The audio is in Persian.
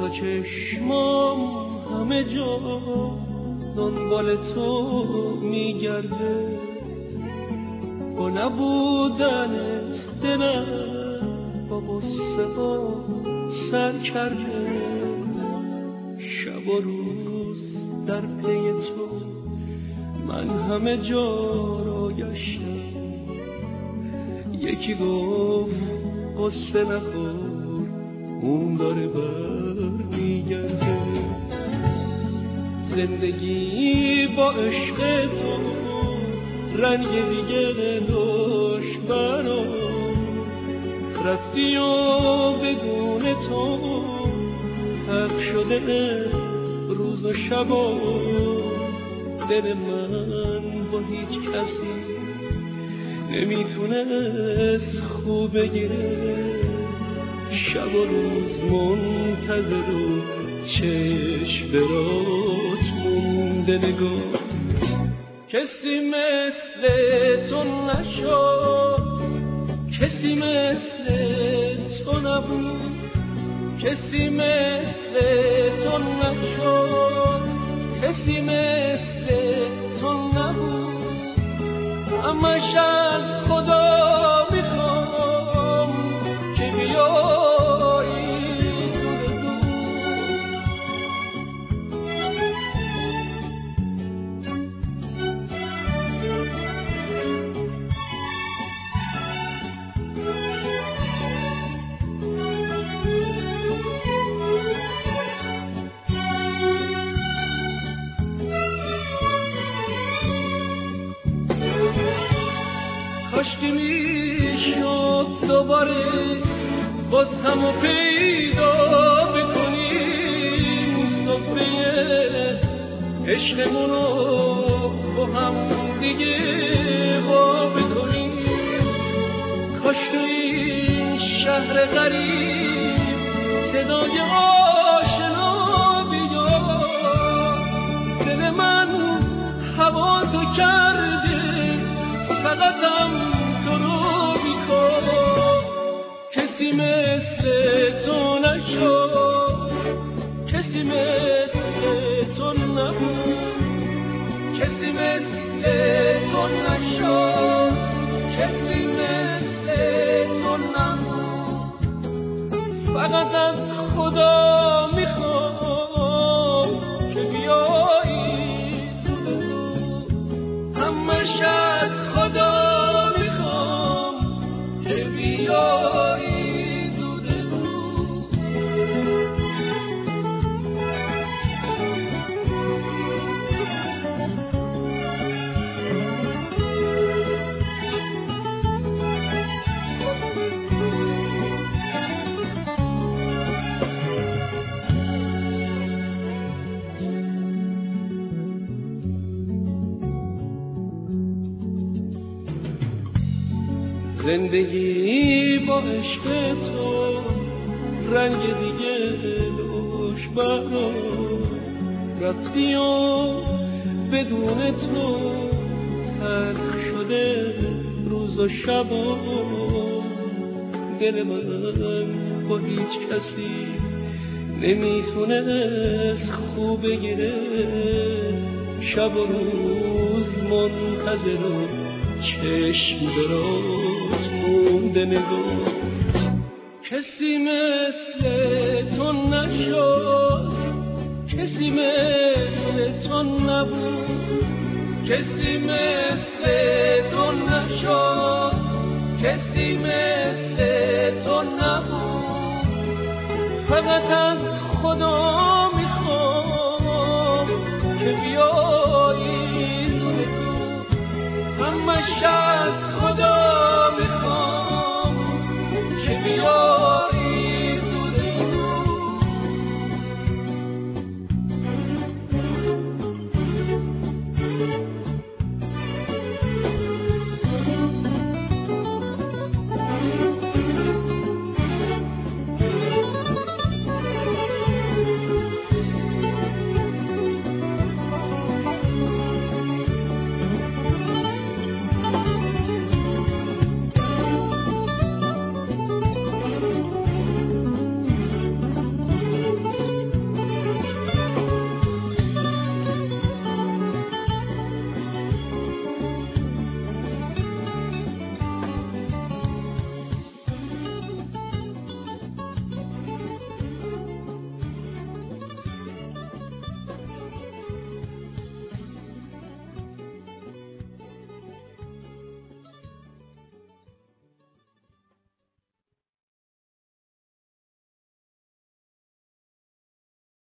تا چشمام همه جا دنبال تو میگرده، با نبودنت دلم با غصه ها سر کرده. شب و روز در پی تو من همه جا را گشتم. یکی گفت قصه نخور اون داره بر میگرده. زندگی با عشق تو رنگ دیگه داشت برام، رفتی و بدون تو حق شده روز و شبا. دل من با هیچ کسی نمیتونست خوب بگیره. شب و روز منتظر و چشم برات مونده نگاه. کسی مثل تو نشد، کسی مثل تو نبود، کسی مثل تو نشد، کسی مثل تو نبود. همش از خدا میخوام که بیایی کاشکی میشد دوباره باز همو پیدا بکنیم، صفحه عشقمونو با هم دیگه وا بکنیم. کاش تو این شهر غریب صدای آشنا بیاد. دل من هوا تو کرده فقطم تو رو میخواد. کسی مثل تو نشد، کسی مثل تو نبود، کسی مثل تو نشد، کسی مثل تو نبود. فقط از خدا میخوام که بیایی زود. همش از خدا میخوام که بیایی زود زود. زندگی با عشق تو رنگ دیگه داشت برام، رفتی و بدون تو تلخ شده روز و شبا. دل من با هیچ کسی نمیتونست خوب بگیره. شب و روز منتظر و چشم دراز مونده نگاه. کسی مثل تو نشد، کسی مثل تو نبود، کسی مثل تو نشد، کسی مثل تو نبود. فقط از خدا